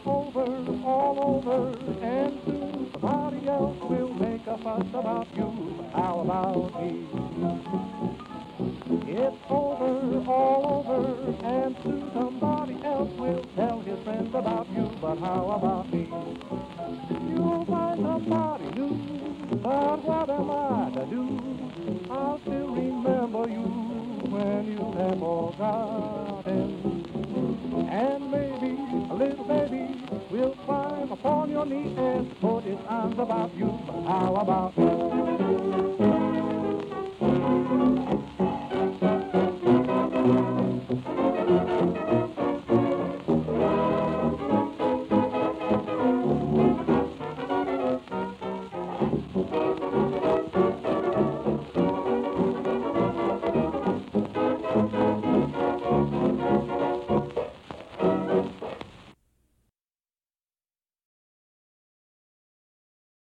over, all over, and soon somebody else will make a fuss about you. But how about me? It's over, all over, and soon somebody else will tell his friends about you. But how about me? You'll find somebody new, but what am I to do? I'll still remember you when you have forgotten. And maybe a little baby will climb upon your knee and put his arms about you. But how about me?